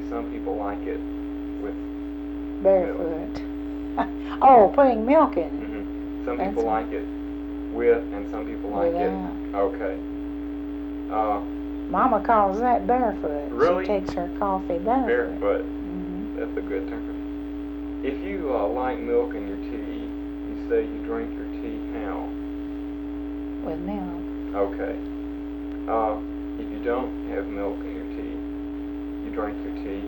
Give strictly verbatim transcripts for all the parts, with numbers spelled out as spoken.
some people like it with barefoot. Oh, putting milk in it. Mm-hmm. Some That's people like it with, and some people like Without. it. Okay. Uh, Mama calls that barefoot. Really? She takes her coffee barefoot. Barefoot. Mm-hmm. That's a good term. If you uh, like milk in your tea, you say you drink your tea how? With milk. Okay. Uh, if you don't have milk in your tea, you drink your tea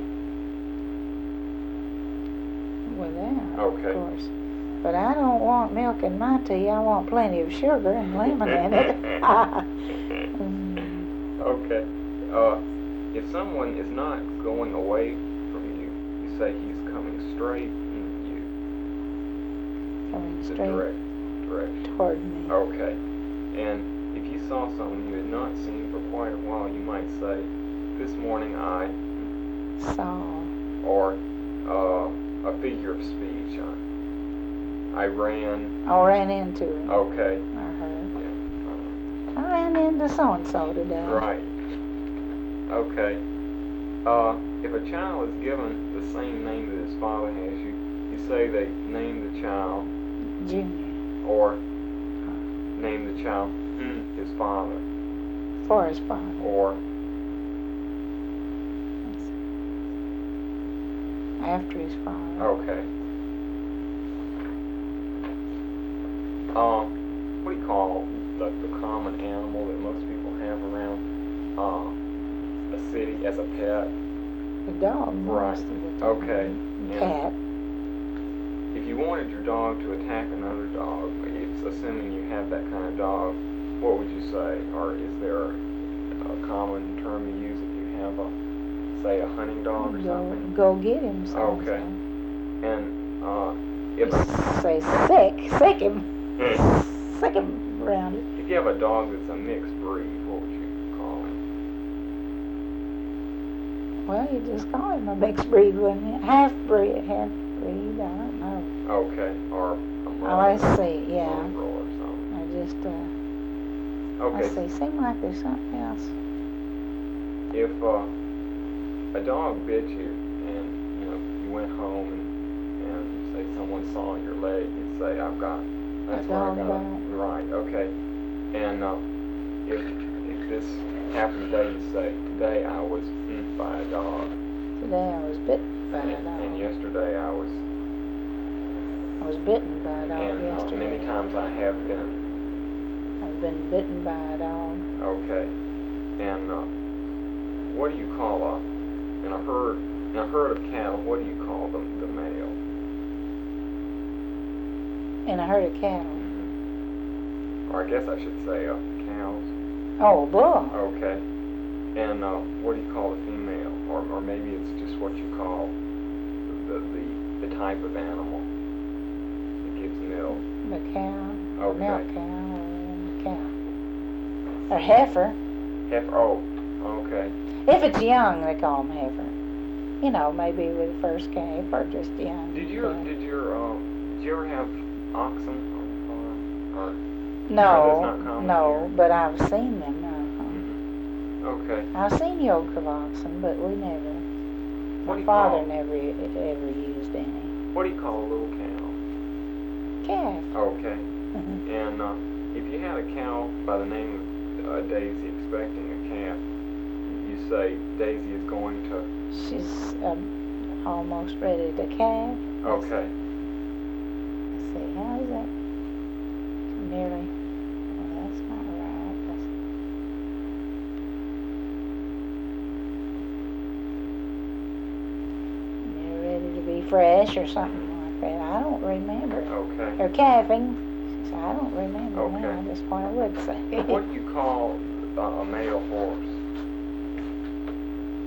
Without, Okay. of course. But I don't want milk in my tea. I want plenty of sugar and lemon in it. Mm. Okay. Uh, if someone is not going away from you, you say he's coming straight in you. Coming The straight direct direction. toward me. Okay. And if you saw someone you had not seen for quite a while, you might say, this morning I, Saw. or uh, a figure of speech. I, I ran. I ran into him. Okay. I heard. Yeah. I ran into so-and-so today. Uh, right. Okay. Uh, if a child is given the same name that his father has, you, you say they name the child. Junior. Or name the child hmm, his father. For his father. Or after his father. okay. Uh, what do you call the, the common animal that most people have around uh, a city as a pet? The dog. Right. Most of the time. Okay. And cat. If you wanted your dog to attack another dog, it's assuming you have that kind of dog, what would you say? Or is there a common term you use if you have a, say, a hunting dog or go, something? Go get him. So Okay. So. And uh, if a, Say sick, sick him, sick him around it. if you have a dog that's a mixed breed, what would you call him? Well, you just call him a mixed breed, wouldn't you? Half breed, half breed. I don't know. Okay. Or a Oh, I see. Yeah. mongrel or something. I just uh. Okay. I see. Seem like there's something else. If uh, a dog bit you and you know you went home and, and say someone saw your leg, you'd say I've got that's A where I dog got bite. it. Right. Okay. And uh, if if this happened today, you say today I was bit by a dog. Today I was bitten by and, a dog. and yesterday I was. I was bitten by a dog and uh, yesterday. many times I have been. I've been bitten by a dog. Okay. And uh, what do you call a in a herd in a herd of cattle? What do you call the the male? In a herd of cattle. Mm-hmm. Or I guess I should say uh, cows. Oh, bull. Okay. And uh, what do you call the female? Or or maybe it's just what you call the the, the type of animal that gives milk. The cow. Okay. Milk cow or cow. Or heifer. Heifer. Oh. Okay. If it's young, they call them heifer. You know, maybe with the first calf or just young. Did your calf. did your uh, did you ever have oxen on the farm? Or No, that's not common no, here? but I've seen them. Mm-hmm. Okay. Uh-huh. I've seen yoke of oxen, but we never. What do My you father call? never ever used any. What do you call a little cow? Calf. Okay. And uh, if you had a cow by the name of uh, Daisy expecting a calf, you say Daisy is going to. She's um, almost ready to calve. Okay. Let's see, how is that? Nearly. Well, that's not right. That's, near ready to be fresh or something like that. I don't remember. Okay. Or calving. I don't remember Okay. now. That's what I would say. What do you call uh, a male horse?